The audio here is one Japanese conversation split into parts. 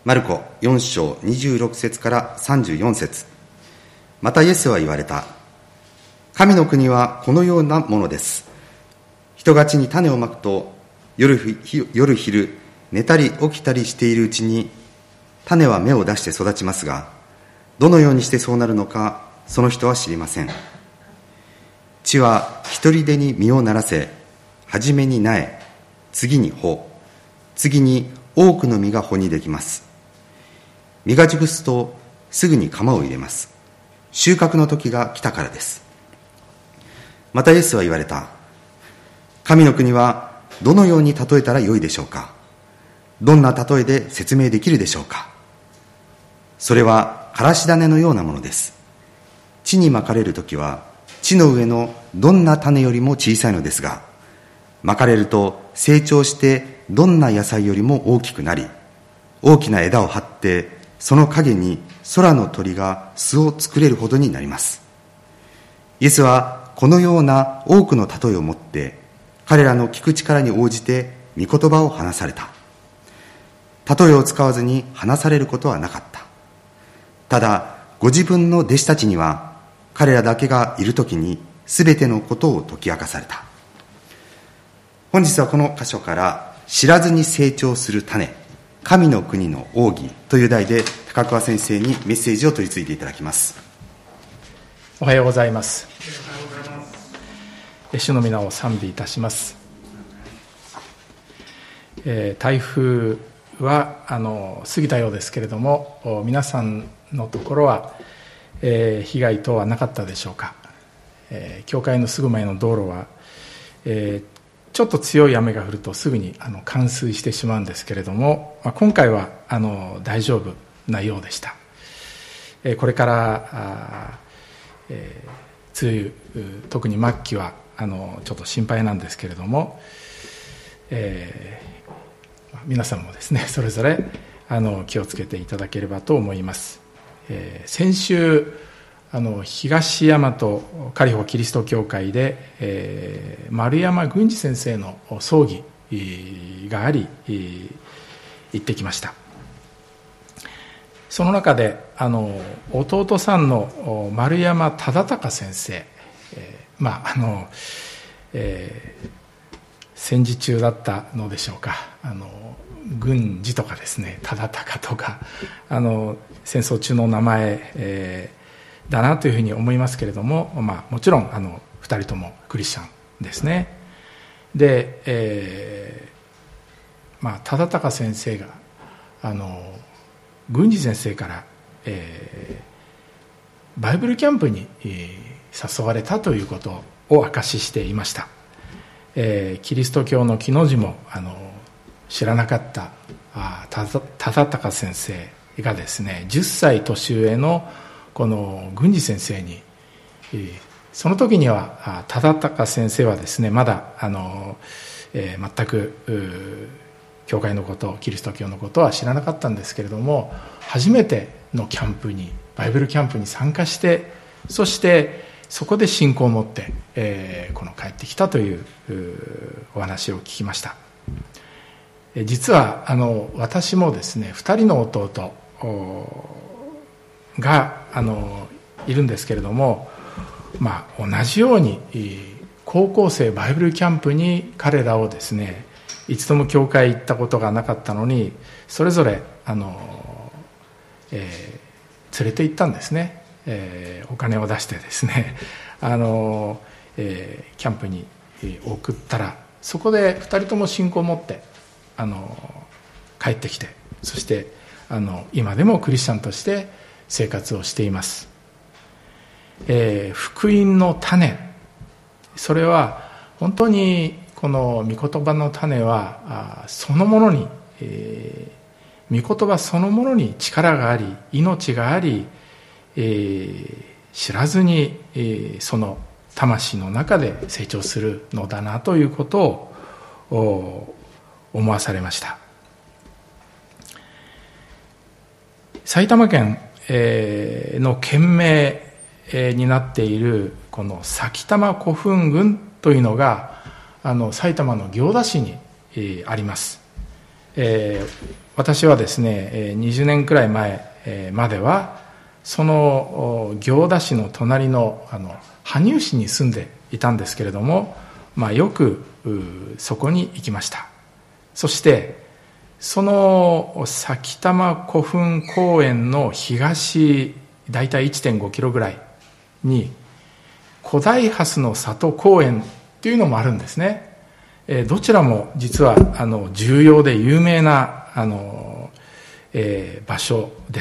マルコ4章26節から34節。またイエスは言われた。神の国はこのようなものです。人が地に種をまくと、夜昼寝たり起きたりしているうちに種は芽を出して育ちますが、どのようにしてそうなるのかその人は知りません。地は一人でに実をならせ、はじめに苗、次に穂、次に多くの実が穂にできます。実が熟すとすぐに鎌を入れます。収穫の時が来たからです。またイエスは言われた。神の国はどのように例えたらよいでしょうか。どんな例えで説明できるでしょうか。それはからし種のようなものです。地にまかれるときは地の上のどんな種よりも小さいのですが、まかれると成長してどんな野菜よりも大きくなり、大きな枝を張ってその陰に空の鳥が巣を作れるほどになります。イエスはこのような多くの例えをもって彼らの聞く力に応じて御言葉を話された。例えを使わずに話されることはなかった。ただご自分の弟子たちには彼らだけがいるときにすべてのことを説き明かされた。本日はこの箇所から知らずに成長する種、神の国の奥義という題で高桑先生にメッセージを取り次いでいただきます。 おはようございます。主の皆を賛美いたします。台風は過ぎたようですけれども、皆さんのところは、被害等はなかったでしょうか。教会のすぐ前の道路は、ちょっと強い雨が降るとすぐに冠水してしまうんですけれども、今回は大丈夫なようでした。これから梅雨、特に末期はちょっと心配なんですけれども、皆さんもですねそれぞれ気をつけていただければと思います。先週東大和カリフォキリスト教会で、丸山郡司先生の葬儀があり、行ってきました。その中で弟さんの丸山忠敬先生、戦時中だったのでしょうか。郡司とかですね、忠敬とか戦争中の名前、だなというふうに思いますけれども、もちろん2人ともクリスチャンですね。で、忠敬先生が郡司先生から、バイブルキャンプに、誘われたということを明かししていました。キリスト教の木の字も知らなかった忠敬先生がですね、10歳年上のこの郡司先生に、その時には忠敬先生はですねまだ全く教会のこと、キリスト教のことは知らなかったんですけれども、初めてのキャンプに、バイブルキャンプに参加して、そしてそこで信仰を持って、帰ってきたというお話を聞きました。実は私もですね2人の弟がいるんですけれども、同じように高校生バイブルキャンプに彼らをですね、一度も教会行ったことがなかったのにそれぞれ連れて行ったんですね。お金を出してですねキャンプに送ったら、そこで2人とも信仰を持って帰ってきて、そして今でもクリスチャンとして生活をしています。福音の種、それは本当にこの御言葉の種はそのものに、御言葉そのものに力があり命があり、知らずに、その魂の中で成長するのだなということを思わされました。埼玉県の県名になっているこの埼玉古墳群というのが埼玉の行田市にあります。 私はですね、20年くらい前までは、その行田市の隣の羽生市に住んでいたんですけれども、よくそこに行きました。そしてその埼玉古墳公園の東だいたい 1.5 キロぐらいに古代蓮の里公園というのもあるんですね。どちらも実は重要で有名な場所です。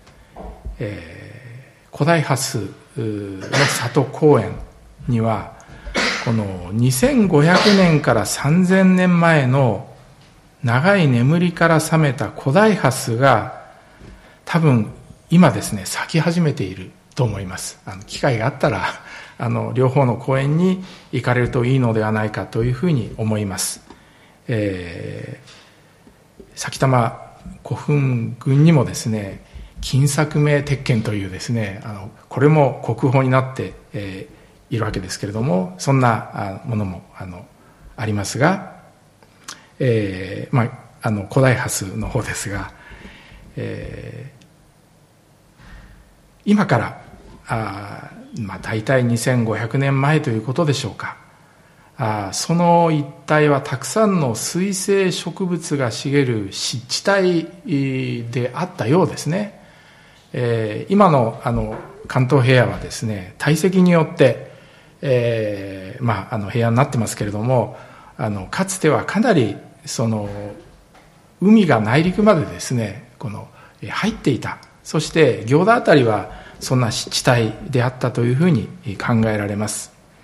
古代蓮の里公園にはこの2500年から3000年前の長い眠りから覚めた古代蓮が多分今ですね咲き始めていると思います。機会があったら両方の公園に行かれるといいのではないかというふうに思います。埼玉古墳群にもですね金作名鉄剣というですねこれも国宝になって、いるわけですけれども、そんなものもありますが、古代蓮の方ですが、今から大体2500年前ということでしょうか。その一帯はたくさんの水生植物が茂る湿地帯であったようですね。今の関東平野はですね堆積によって、平野になってますけれども、かつてはかなりその海が内陸までですね入っていた。そして行田あたりはそんな湿地帯であったというふうに考えられます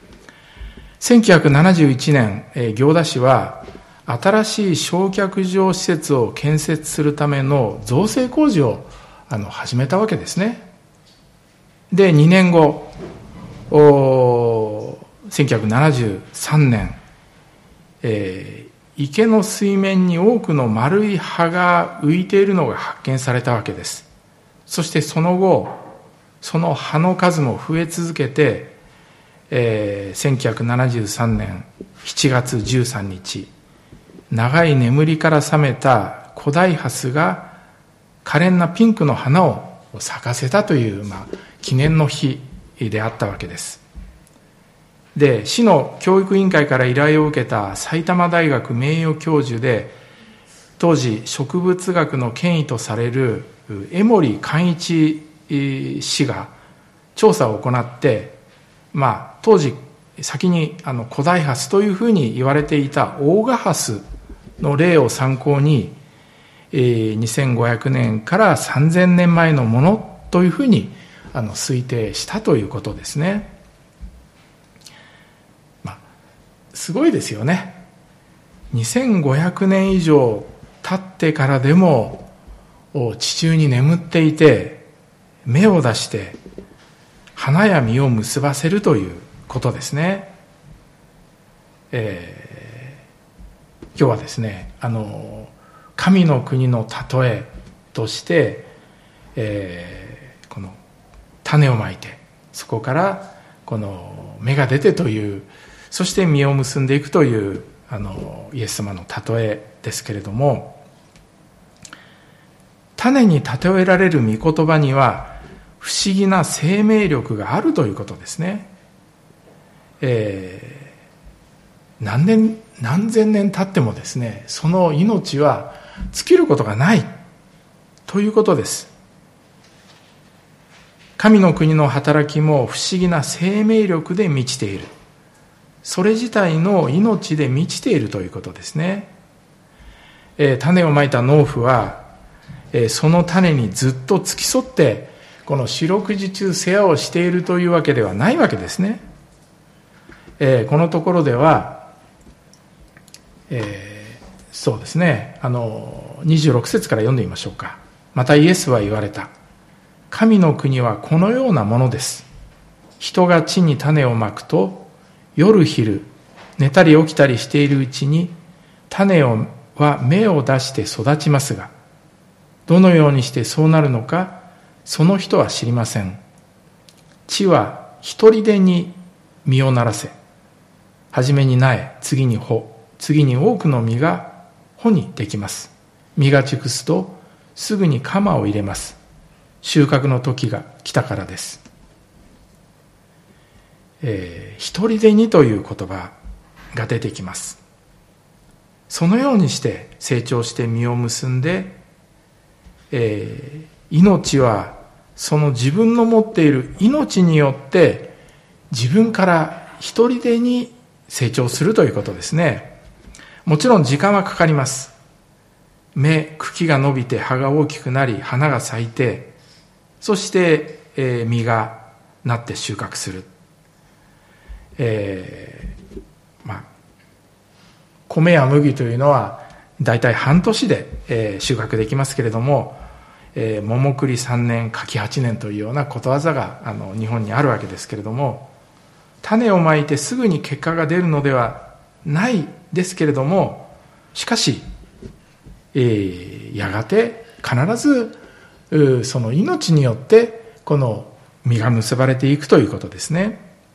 。1971年、行田市は新しい焼却場施設を建設するための造成工事を始めたわけですね。で、2年後、1973年、池の水面に多くの丸い葉が浮いているのが発見されたわけです。そしてその後、その葉の数も増え続けて、1973年7月13日、長い眠りから覚めた古代蓮が可憐なピンクの花を咲かせたという、記念の日であったわけです。で、市の教育委員会から依頼を受けた埼玉大学名誉教授で、当時植物学の権威とされる江森寛一氏が調査を行って、当時先に古代蓮というふうに言われていた大賀蓮の例を参考に、2500年から3000年前のものというふうに推定したということですね。すごいですよね。2500年以上経ってからでも地中に眠っていて芽を出して花や実を結ばせるということですね。今日はですね神の国の例えとして、この種をまいてそこからこの芽が出てという、そして実を結んでいくというイエス様の例えですけれども、種に例えられる御言葉には不思議な生命力があるということですね。何千年経ってもですねその命は尽きることがないということです。神の国の働きも不思議な生命力で満ちている、それ自体の命で満ちているということですね。種をまいた農夫は、その種にずっと付き添ってこの四六時中世話をしているというわけではないわけですね。このところでは、そうですね26節から読んでみましょうか。またイエスは言われた。神の国はこのようなものです。人が地に種をまくと、夜昼寝たり起きたりしているうちに種は芽を出して育ちますが、どのようにしてそうなるのかその人は知りません。地は一人でに実をならせ、はじめに苗、次に穂、次に多くの実が穂にできます。 実が熟すとすぐに鎌を入れます。収穫の時が来たからです。一人でにという言葉が出てきます。そのようにして成長して実を結んで、命はその自分の持っている命によって自分から一人でに成長するということですね。もちろん時間はかかります。茎が伸びて葉が大きくなり花が咲いて、そして、実がなって収穫する。米や麦というのはだいたい半年で、収穫できますけれども、桃栗3年柿8年というようなことわざが日本にあるわけですけれども、種をまいてすぐに結果が出るのではないですけれども、しかし、やがて必ずその命によってこの実が結ばれていくということですね。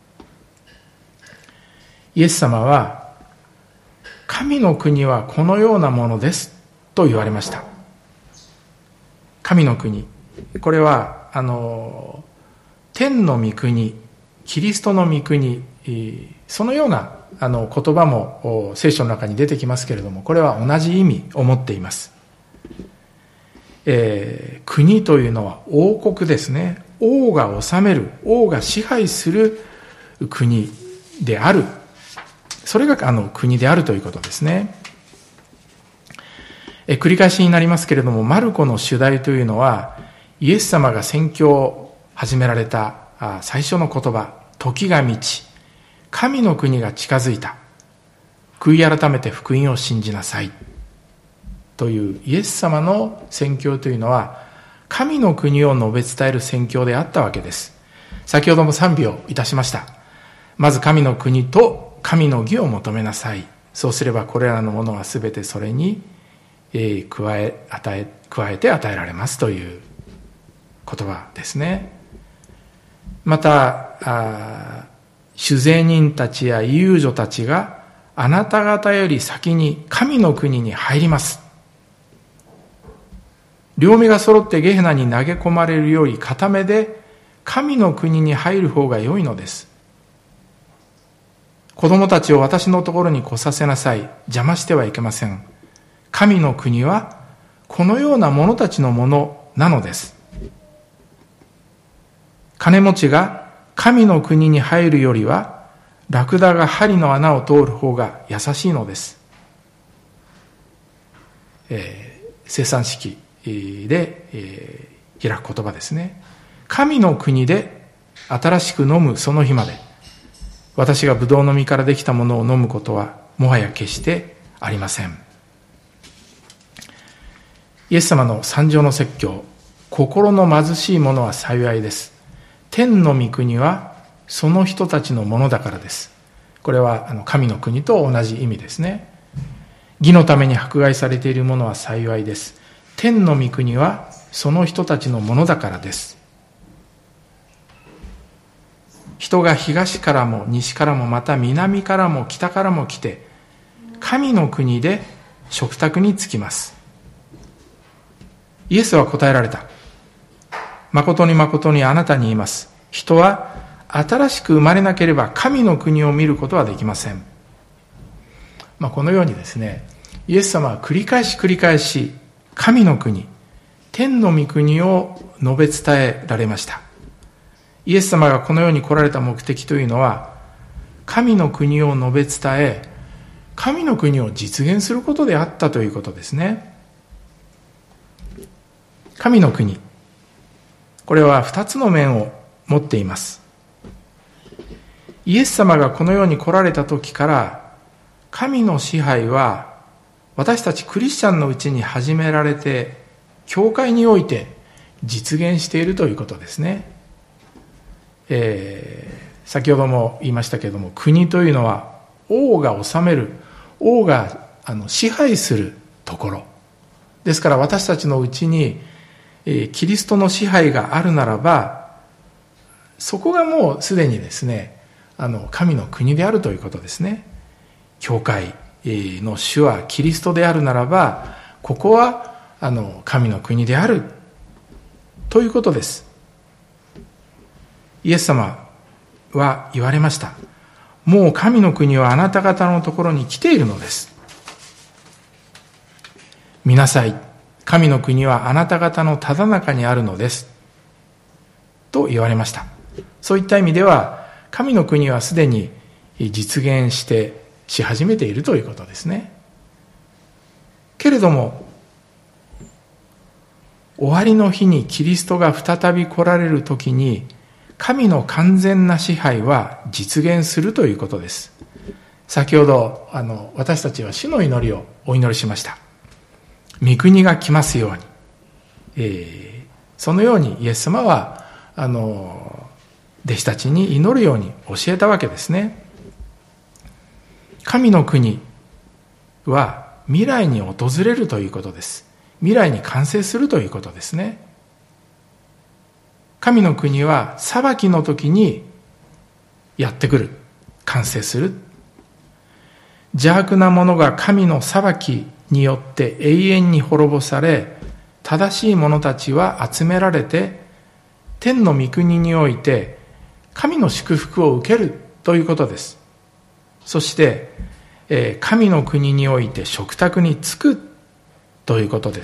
イエス様は神の国はこのようなものですと言われました。神の国、これは天の御国、キリストの御国、そのような言葉も聖書の中に出てきますけれども、これは同じ意味を持っています。国というのは王国ですね。王が治める、王が支配する国である。それが国であるということですね。繰り返しになりますけれども、マルコの主題というのは、イエス様が宣教を始められた最初の言葉、時が満ち、神の国が近づいた。悔い改めて福音を信じなさい。というイエス様の宣教というのは、神の国を述べ伝える宣教であったわけです。先ほども賛美をいたしました。まず神の国と神の義を求めなさい。そうすればこれらのものはすべてそれに加えて与えられますという言葉ですね。また、主税人たちや遊女たちがあなた方より先に神の国に入ります。両目が揃ってゲヘナに投げ込まれるより片目で神の国に入る方が良いのです。子供たちを私のところに来させなさい。邪魔してはいけません。神の国はこのような者たちのものなのです。金持ちが神の国に入るよりは、ラクダが針の穴を通る方が優しいのです。生産式で、開く言葉ですね。神の国で新しく飲むその日まで、私がブドウの実からできたものを飲むことはもはや決してありません。イエス様の三条の説教、心の貧しい者は幸いです。天の御国はその人たちのものだからです。これは神の国と同じ意味ですね。義のために迫害されている者は幸いです。天の御国はその人たちのものだからです。人が東からも西からもまた南からも北からも来て、神の国で食卓に着きます。イエスは答えられた。誠に誠にあなたに言います。人は新しく生まれなければ神の国を見ることはできません。このようにですね、イエス様は繰り返し神の国、天の御国を述べ伝えられました。イエス様がこの世に来られた目的というのは、神の国を述べ伝え、神の国を実現することであったということですね。神の国、これは2つの面を持っています。イエス様がこの世に来られた時から、神の支配は私たちクリスチャンのうちに始められて、教会において実現しているということですね。先ほども言いましたけれども、国というのは王が治める、王が支配するところですから、私たちのうちにキリストの支配があるならば、そこがもうすでにですね、神の国であるということですね。教会の主はキリストであるならば、 ここは神の国であるということです。イエス様は言われました。もう神の国はあなた方のところに来ているのです。見なさい、神の国はあなた方のただ中にあるのですと言われました。そういった意味では神の国はすでに実現し始めているということですね。けれども終わりの日にキリストが再び来られる時に神の完全な支配は実現するということです。先ほど私たちは主の祈りをお祈りしました。御国が来ますように、そのようにイエス様は弟子たちに祈るように教えたわけですね。神の国は未来に訪れるということです。未来に完成するということですね。神の国は裁きの時にやってくる、完成する。邪悪な者が神の裁きによって永遠に滅ぼされ、正しい者たちは集められて天の御国において神の祝福を受けるということです。そして神の国において食卓に着くということです。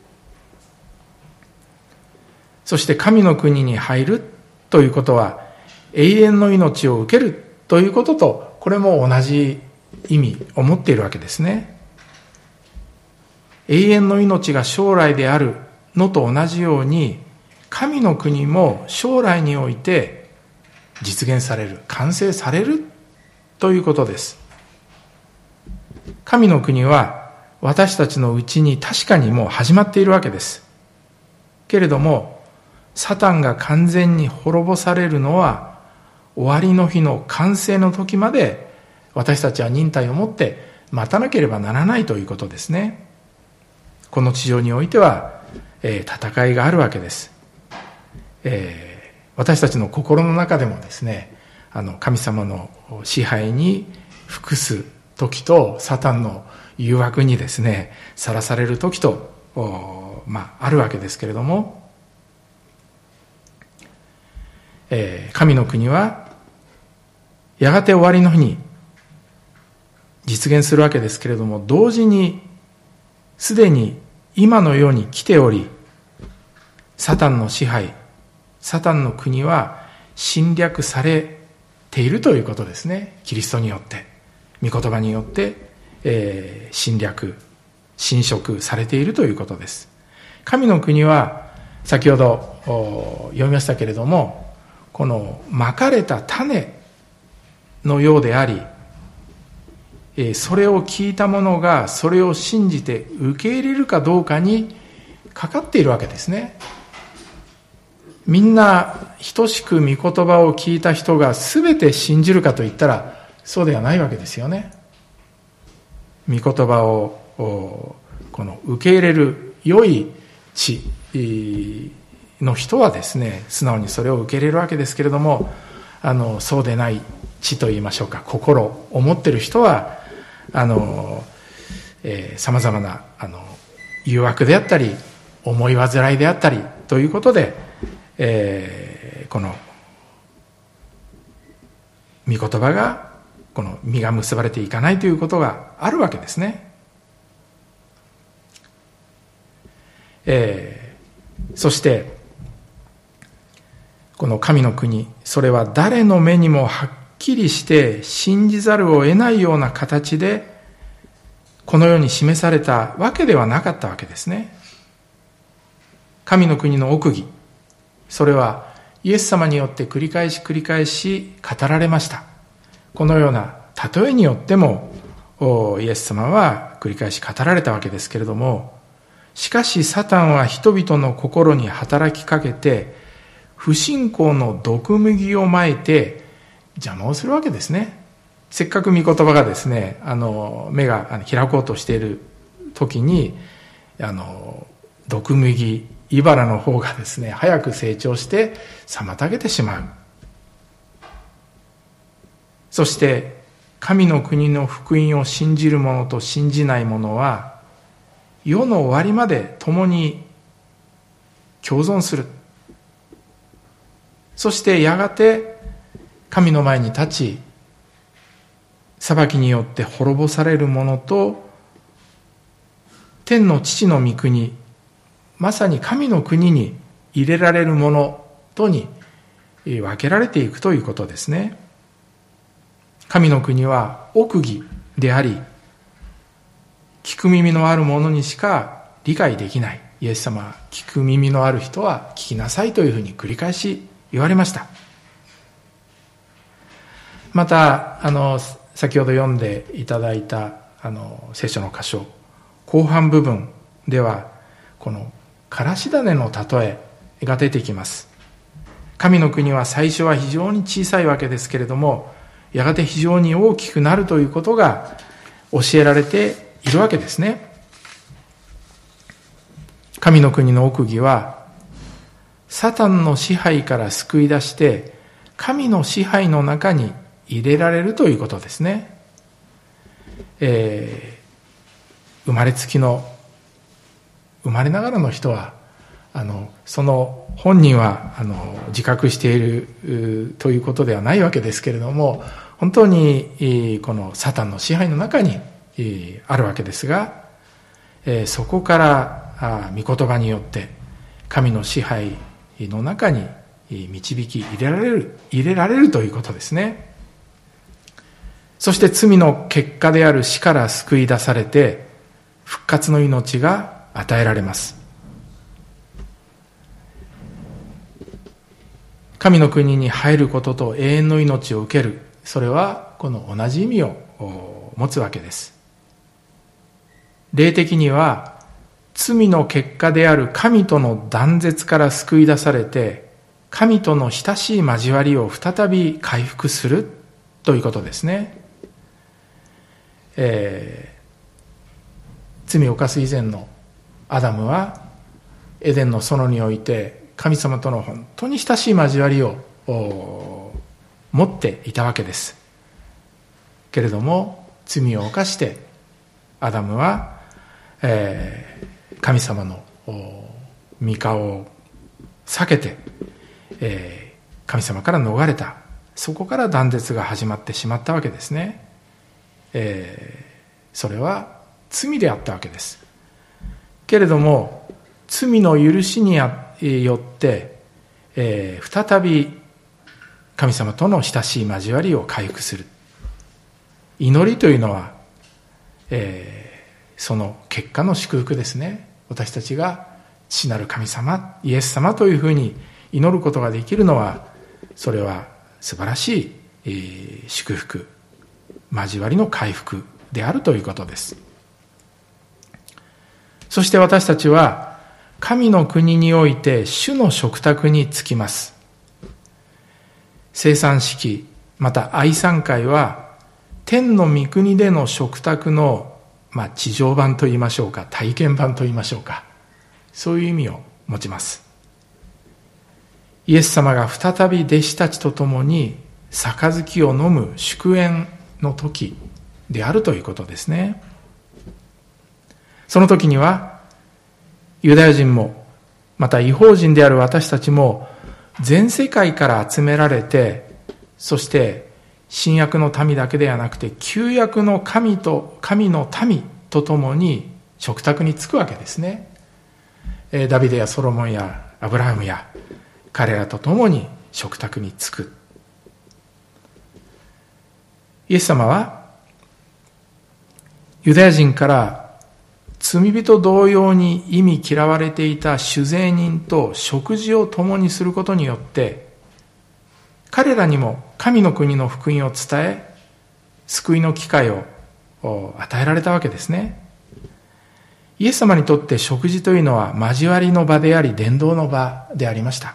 そして神の国に入るということは永遠の命を受けるということと、これも同じ意味を持っているわけですね。永遠の命が将来であるのと同じように、神の国も将来において実現される、完成されるということです。神の国は私たちのうちに確かにもう始まっているわけです。けれどもサタンが完全に滅ぼされるのは終わりの日の完成の時まで私たちは忍耐を持って待たなければならないということですね。この地上においては、戦いがあるわけです。私たちの心の中でもですね、神様の支配に服す時とサタンの誘惑にですねさらされる時とあるわけですけれども、神の国はやがて終わりの日に実現するわけですけれども、同時にすでに今のように来ており、サタンの支配、サタンの国は侵略されているということですね。キリストによって、御言葉によって、侵食されているということです。神の国は先ほど読みましたけれども、このまかれた種のようであり、それを聞いた者がそれを信じて受け入れるかどうかにかかっているわけですね。みんな等しく御言葉を聞いた人が全て信じるかといったらそうではないわけですよね。御言葉をこの受け入れる良い地の人はですね、素直にそれを受け入れるわけですけれども、そうでない地といいましょうか、心を持っている人はさまざまな誘惑であったり思い煩いであったりということで、この御言葉がこの実が結ばれていかないということがあるわけですね。そしてこの神の国、それは誰の目にもはっきりして信じざるを得ないような形でこの世に示されたわけではなかったわけですね。神の国の奥義、それはイエス様によって繰り返し語られました。このような例えによってもイエス様は繰り返し語られたわけですけれども、しかしサタンは人々の心に働きかけて不信仰の毒麦をまいて邪魔をするわけですね。せっかく御言葉がですね、目が開こうとしている時に毒麦、茨の方がですね早く成長して妨げてしまう。そして神の国の福音を信じる者と信じない者は世の終わりまで共に共存する。そしてやがて神の前に立ち、裁きによって滅ぼされる者と天の父の御国、まさに神の国に入れられる者とに分けられていくということですね。神の国は奥義であり、聞く耳のある者にしか理解できない。イエス様は聞く耳のある人は聞きなさいというふうに繰り返し言われました。また先ほど読んでいただいた聖書の箇所後半部分では、このからし種の例えが出てきます。神の国は最初は非常に小さいわけですけれども、やがて非常に大きくなるということが教えられているわけですね。神の国の奥義は、サタンの支配から救い出して神の支配の中に入れられるということですね。生まれながらの人はその本人は自覚しているということではないわけですけれども、本当にこのサタンの支配の中にあるわけですが、そこから御言葉によって神の支配の中に導き入れられるということですね。そして罪の結果である死から救い出されて復活の命が与えられます。神の国に入ることと永遠の命を受ける、それはこの同じ意味を持つわけです。霊的には罪の結果である神との断絶から救い出されて、神との親しい交わりを再び回復するということですね。罪を犯す以前のアダムはエデンの園において神様との本当に親しい交わりを持っていたわけです。けれども罪を犯してアダムは、神様の御顔を避けて、神様から逃れた。そこから断絶が始まってしまったわけですね。それは罪であったわけです。けれども罪の許しによって、再び神様との親しい交わりを回復する。祈りというのは、その結果の祝福ですね。私たちが父なる神様、イエス様というふうに祈ることができるのは、それは素晴らしい、祝福、交わりの回復であるということです。そして私たちは神の国において主の食卓につきます。聖餐式、また愛餐会は天の御国での食卓の、地上版といいましょうか、体験版といいましょうか、そういう意味を持ちます。イエス様が再び弟子たちと共に杯を飲む祝宴の時であるということですね。その時にはユダヤ人もまた異邦人である私たちも全世界から集められて、そして新約の民だけではなくて旧約の神の民と共に食卓に着くわけですね。ダビデやソロモンやアブラハムや彼らと共に食卓に着く。イエス様はユダヤ人から罪人同様に忌み嫌われていた酒税人と食事を共にすることによって、彼らにも神の国の福音を伝え、救いの機会を与えられたわけですね。イエス様にとって食事というのは交わりの場であり伝道の場でありました。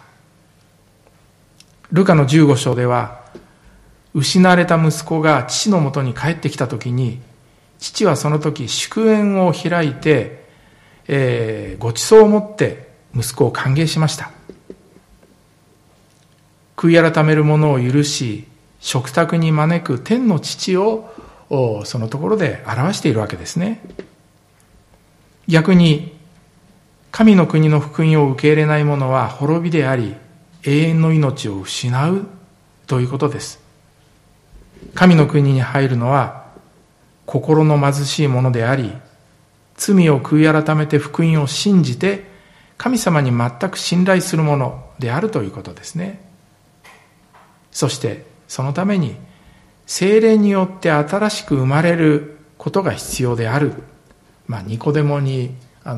ルカの15章では、失われた息子が父のもとに帰ってきたときに、父はその時祝宴を開いて、ご馳走を持って息子を歓迎しました。悔い改める者を許し、食卓に招く天の父をそのところで表しているわけですね。 逆に神の国の福音を受け入れない者は滅びであり、永遠の命を失うということです。神の国に入るのは心の貧しい者であり、罪を悔い改めて福音を信じて神様に全く信頼する者であるということですね。そしてそのために聖霊によって新しく生まれることが必要である。ニコデモに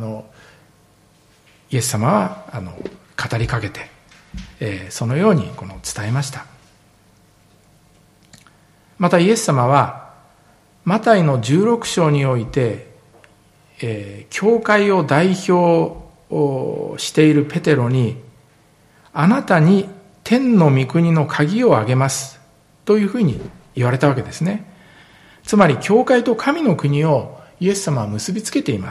イエス様は語りかけて、そのように伝えました。またイエス様はマタイの16章において、教会を代表しているペテロに、あなたに天の御国の鍵をあげますというふうに言われたわけですね。つまり教会と神の国をイエス様は結びつけています。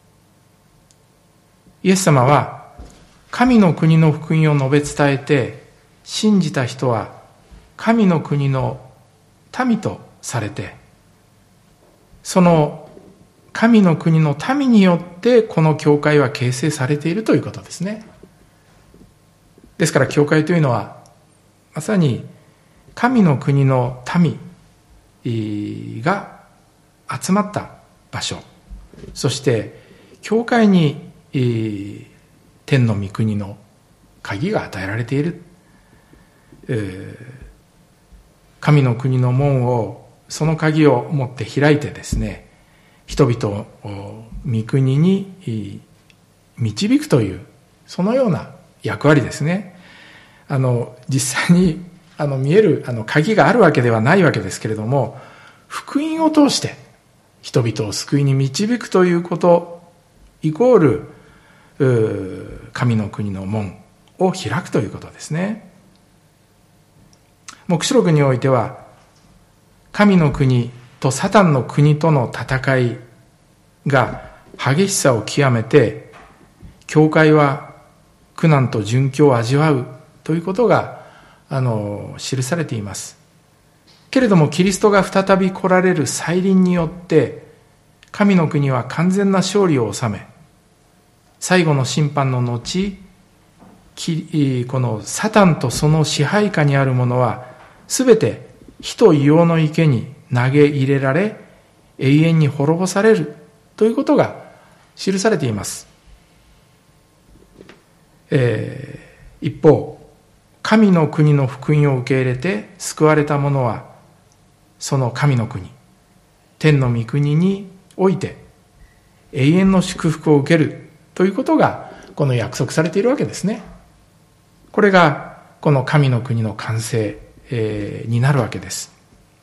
イエス様は神の国の福音を述べ伝えて、信じた人は神の国の民とされて、その神の国の民によってこの教会は形成されているということですね。ですから教会というのはまさに神の国の民が集まった場所、そして教会に天の御国の鍵が与えられている。神の国の門を、その鍵を持って開いてですね、人々を御国に導くという、そのような役割ですね。実際に見える鍵があるわけではないわけですけれども、福音を通して人々を救いに導くということイコール神の国の門を開くということですね。黙示録においては神の国とサタンの国との戦いが激しさを極めて、教会は苦難と殉教を味わうということが記されています。けれどもキリストが再び来られる再臨によって神の国は完全な勝利を収め、最後の審判の後、このサタンとその支配下にある者はすべて火と硫黄の池に投げ入れられ、永遠に滅ぼされるということが記されています。一方、神の国の福音を受け入れて救われた者は、その神の国、天の御国において永遠の祝福を受けるということがこの約束されているわけですね。これがこの神の国の完成になるわけです。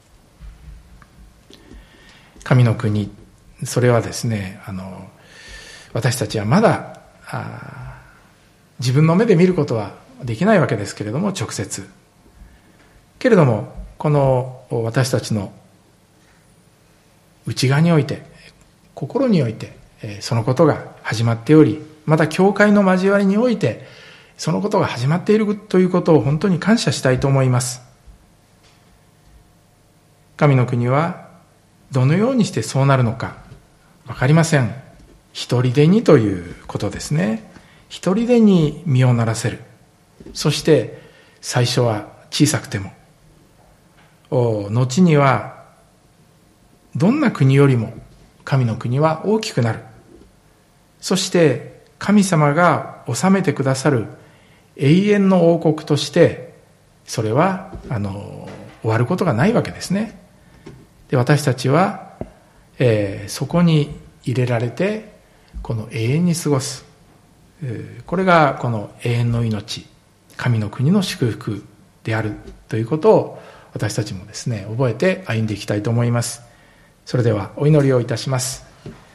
神の国、それはですね、私たちはまだ自分の目で見ることはできないわけですけれども、直接。けれども、この私たちの内側において、心において、そのことが始まっており、また教会の交わりにおいて、そのことが始まっているということを本当に感謝したいと思います。神の国はどのようにしてそうなるのかわかりません。一人でにということですね。一人でに身をならせる。そして最初は小さくても、後にはどんな国よりも神の国は大きくなる。そして神様が治めてくださる永遠の王国として、それは終わることがないわけですね。で、私たちは、そこに入れられてこの永遠に過ごす、これがこの永遠の命、神の国の祝福であるということを私たちもですね、覚えて歩んでいきたいと思います。それではお祈りをいたします。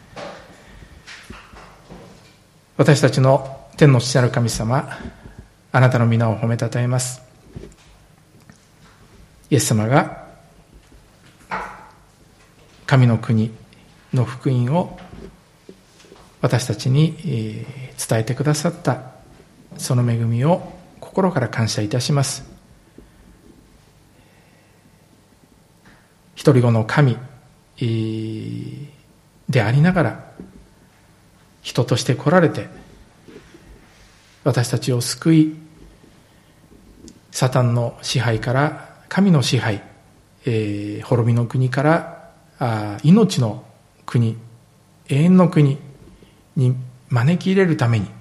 私たちの天の父なる神様、あなたの皆を褒めたたえます。イエス様が神の国の福音を私たちに伝えてくださった、その恵みを心から感謝いたします。一人子の神でありながら、 人として来られて、私たちを救い、サタンの支配から神の支配、滅びの国から命の国、永遠の国に招き入れるために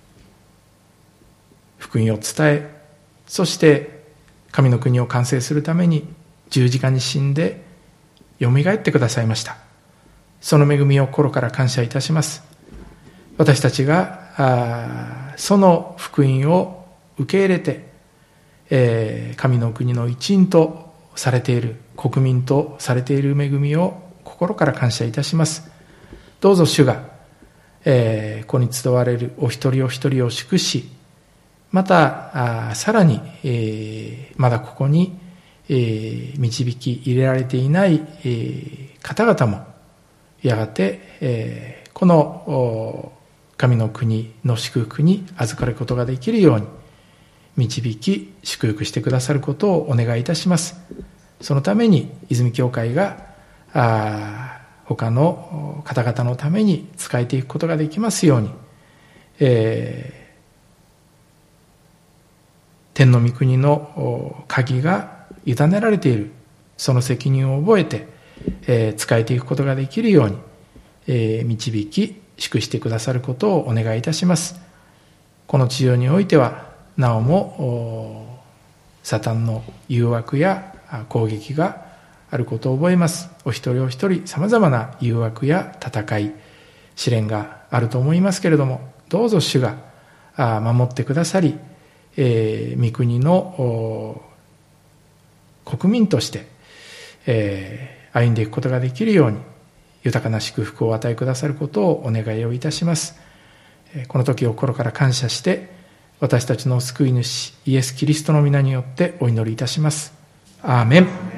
福音を伝え、そして神の国を完成するために十字架に死んでよみがえってくださいました。その恵みを心から感謝いたします。私たちがその福音を受け入れて、神の国の一員とされている、国民とされている恵みを心から感謝いたします。どうぞ主が、ここに集われるお一人お一人を祝し、またさらに、まだここに、導き入れられていない、方々もやがて、この神の国の祝福に預かることができるように導き祝福してくださることをお願いいたします。そのために泉教会が他の方々のために仕えていくことができますように、天の御国の鍵が委ねられている、その責任を覚えて、仕えていくことができるように、導き祝してくださることをお願いいたします。この地上においてはなおもサタンの誘惑や攻撃があることを覚えます。お一人お一人さまざまな誘惑や戦い、試練があると思いますけれども、どうぞ主が守ってくださり、御国の国民として、歩んでいくことができるように豊かな祝福をお与えくださることをお願いをいたします。この時を心から感謝して、私たちの救い主イエス・キリストの皆によってお祈りいたします。アーメン。